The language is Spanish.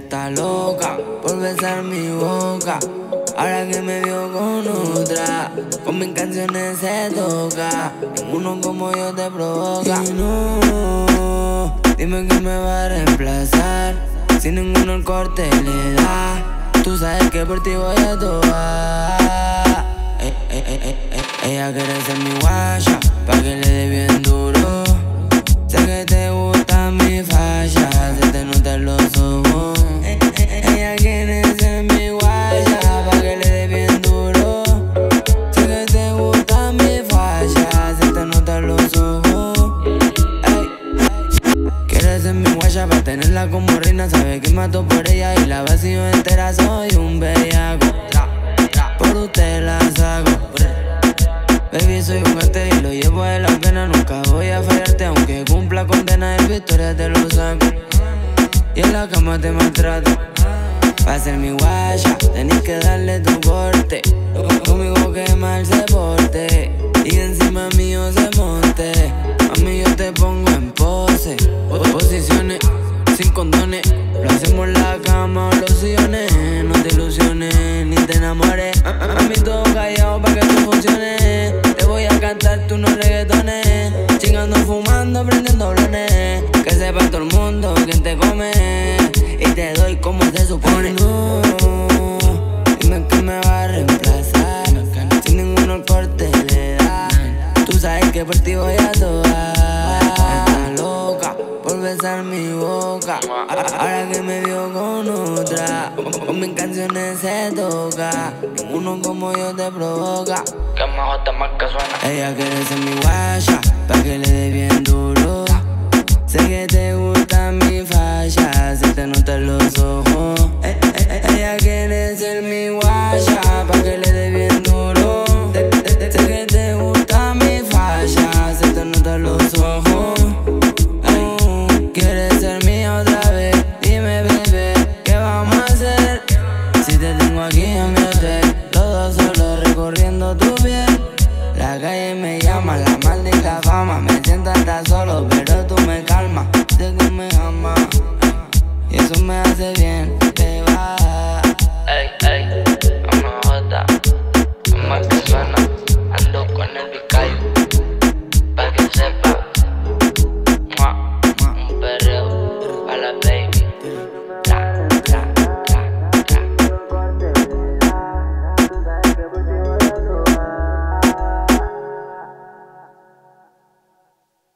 está loca por besar mi boca. Ahora que me vio con otra, con mis canciones se toca. Ninguno como yo te provoca. Y no, dime quién me va a reemplazar. Si ninguno el corte le da, tú sabes que por ti voy a tocar. Ella quiere ser mi guaya, pa' que le dé bien duro. Sé que te gusta mi falla, se te nota en los ojos. Ella quiere ser mi guaya, pa' que le dé bien duro. Sé que te gusta mi falla, se te nota en los ojos. Quiere ser mi guaya pa' tenerla como reina. Sabe que mato por ella y la vacío entera. Soy un bellaco, por usted la saco. Baby, soy un arte y lo llevo de la pena. Nunca voy a fallarte, aunque cumpla condena. En victoria te lo saco y en la cama te maltrato. Pa' ser mi guaya, tenés que darle tu corte. Conmigo que mal se porte y encima mío se monte. A mí yo te pongo en pose, posiciones sin condones. Lo hacemos en la cama o los sillones. No te ilusiones ni te enamores. A mí todo callado pa' que esto funcione. Te voy a cantar tú no reggaetones. Chingando, fumando, prendiendo blones. Que sepa todo el mundo quién te come y te doy como se supone. No, dime que me va a reemplazar. Si ninguno el corte le da, tú sabes que por ti voy a tocar. Está loca por besar mi boca. Ahora que me vio con otra, con mis canciones se toca. Ninguno como yo te provoca. Que mejor te más que suena. Ella quiere ser mi guaya, pa' que le dé bien duro. Sé que te gusta mi falla, se te nota en los ojos. Ella quiere ser mi guaya, pa' que le dé bien duro. Sé que te gusta mi falla, se te nota en los ojos. Quieres ser mía otra vez, dime bebé, ¿qué vamos a hacer? Si te tengo aquí en mi hotel, los dos solos recorriendo tu piel. La calle me llama, la maldita fama, me siento hasta solo.